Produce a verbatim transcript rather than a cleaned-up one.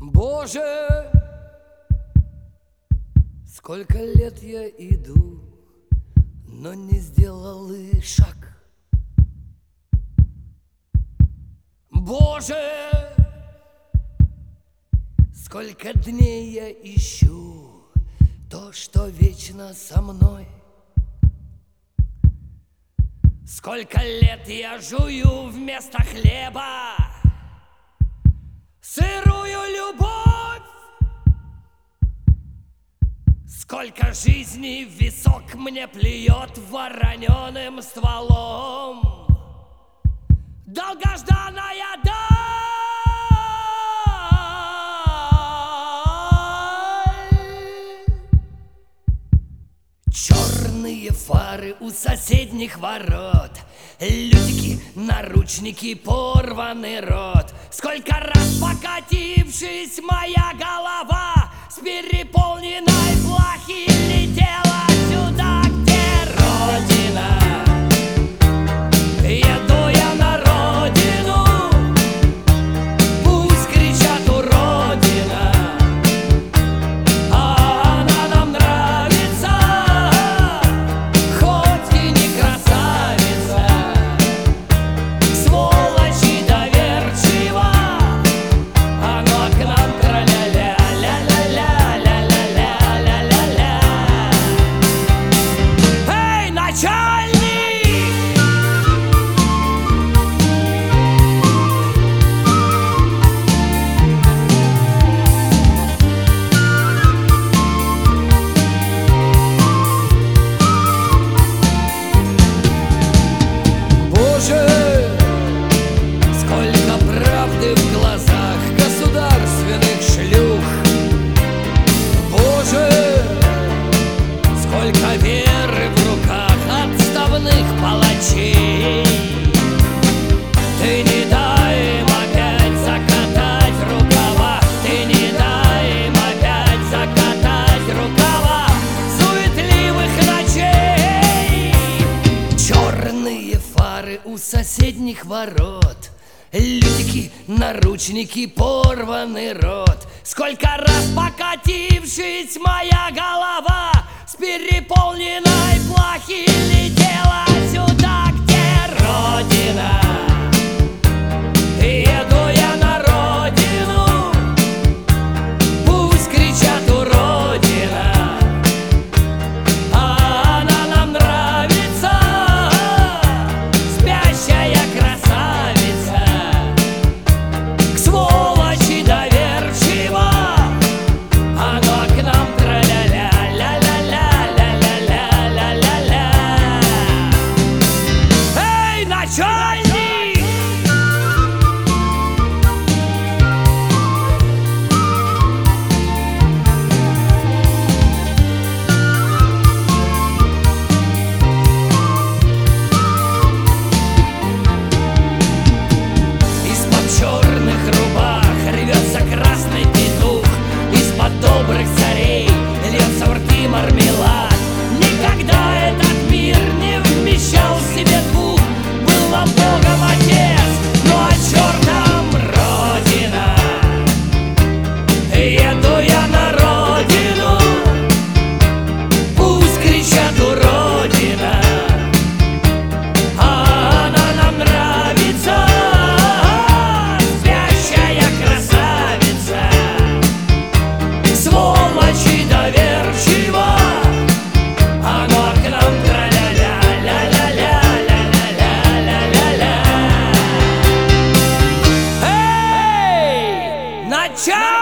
Боже, сколько лет я иду, но не сделал и шаг. Боже, сколько дней я ищу то, что вечно со мной. Сколько лет я жую вместо хлеба сырую любовь. Сколько жизней в висок мне плюет вороненым стволом долгожданная даль. Черные фары у соседних ворот, лютики, наручники, порванный рот. Сколько раз покатившись, моя голова с переполненной плахи летела сюда, где Родина. Еду я на родину, пусть кричат уродина, а она нам нравится, хоть и не красавица. Сволочь и доверчива, она к нам тра-ля-ля, ля-ля-ля, ля-ля-ля, ля-ля-ля. Эй, начальник! Боже, сколько правды в глазах государственных шлюх. Боже, сколько веры в руках отставных палачей. Ты не дай им опять закатать рукава, ты не дай им опять закатать рукава суетливых ночей. Черные фары у соседних ворот, лютики, наручники, порванный рот. Сколько раз покатившись, моя голова с переполненной плахи летела сюда, где Родина. Еду я на родину, пусть кричат уродина, а она нам нравится, спящая красавица. К сволочи доверчива, она к нам тра-ля-ля, ля-ля-ля, ля-ля-ля, ля-ля-ля. Эй, начальник! Из-под черных рубах рвется красный петух, из-под добрых царей льется в рты мармелад. Никогда этот мир не вмещал в себе двух. Был нам Богом Отец, ну а чертом Родина. Еду я на родину, пусть кричат уродина, а она нам нравится, спящая красавица. Сволочь и доверчива, она к нам тра-ля-ля, ля-ля-ля, ля-ля-ля, ля-ля-ля. Эй, начальник!